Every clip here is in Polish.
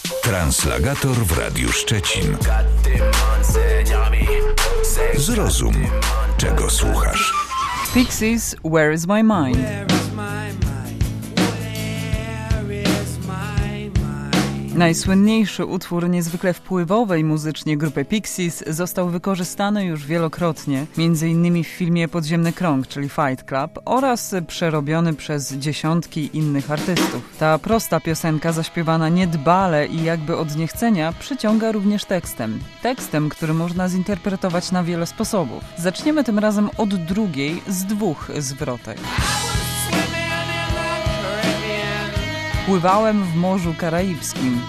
Translagator w Radiu Szczecin. Zrozum, czego słuchasz. Pixies, Where is my mind? Najsłynniejszy utwór niezwykle wpływowej muzycznie grupy Pixies został wykorzystany już wielokrotnie, m.in. w filmie Podziemny Krąg, czyli Fight Club, oraz przerobiony przez dziesiątki innych artystów. Ta prosta piosenka, zaśpiewana niedbale i jakby od niechcenia, przyciąga również tekstem. Tekstem, który można zinterpretować na wiele sposobów. Zaczniemy tym razem od drugiej z dwóch zwrotek. Pływałem w Morzu Karaibskim.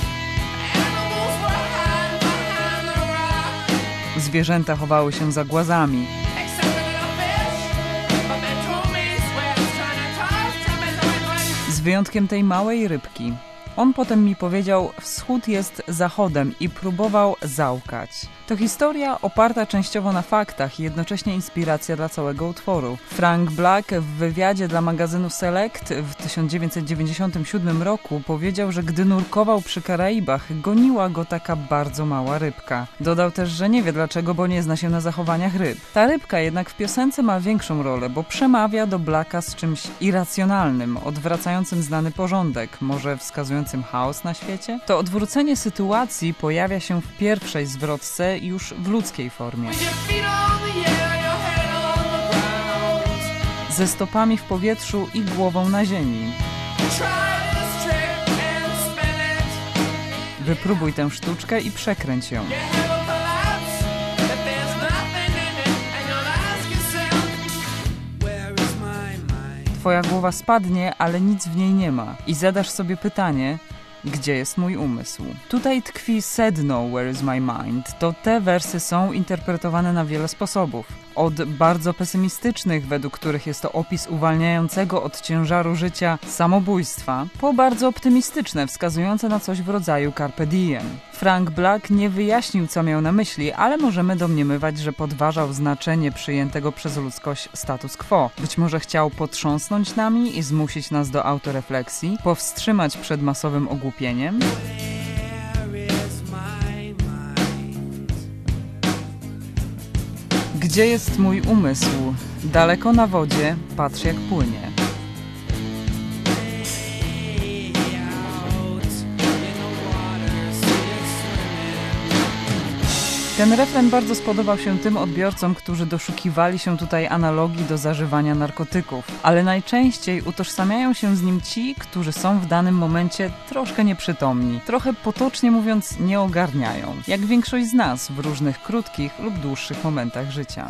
Zwierzęta chowały się za głazami. Z wyjątkiem tej małej rybki. On potem mi powiedział, wschód jest zachodem i próbował załkać. To historia oparta częściowo na faktach i jednocześnie inspiracja dla całego utworu. Frank Black w wywiadzie dla magazynu Select w 1997 roku powiedział, że gdy nurkował przy Karaibach, goniła go taka bardzo mała rybka. Dodał też, że nie wie dlaczego, bo nie zna się na zachowaniach ryb. Ta rybka jednak w piosence ma większą rolę, bo przemawia do Blacka z czymś irracjonalnym, odwracającym znany porządek, może wskazującym chaos na świecie. To odwrócenie sytuacji pojawia się w pierwszej zwrotce już w ludzkiej formie. Ze stopami w powietrzu i głową na ziemi. Wypróbuj tę sztuczkę i przekręć ją. Twoja głowa spadnie, ale nic w niej nie ma. I zadasz sobie pytanie, gdzie jest mój umysł? Tutaj tkwi sedno Where is my mind. To te wersy są interpretowane na wiele sposobów. Od bardzo pesymistycznych, według których jest to opis uwalniającego od ciężaru życia samobójstwa, po bardzo optymistyczne, wskazujące na coś w rodzaju carpe diem. Frank Black nie wyjaśnił, co miał na myśli, ale możemy domniemywać, że podważał znaczenie przyjętego przez ludzkość status quo. Być może chciał potrząsnąć nami i zmusić nas do autorefleksji, powstrzymać przed masowym ogłupieniem. Gdzie jest mój umysł? Daleko na wodzie, patrz jak płynie. Ten refren bardzo spodobał się tym odbiorcom, którzy doszukiwali się tutaj analogii do zażywania narkotyków, ale najczęściej utożsamiają się z nim ci, którzy są w danym momencie troszkę nieprzytomni, trochę potocznie mówiąc nie ogarniają, jak większość z nas w różnych krótkich lub dłuższych momentach życia.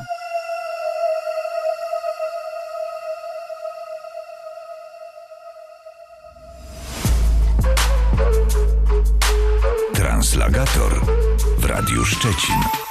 Translagator w Radiu Szczecin.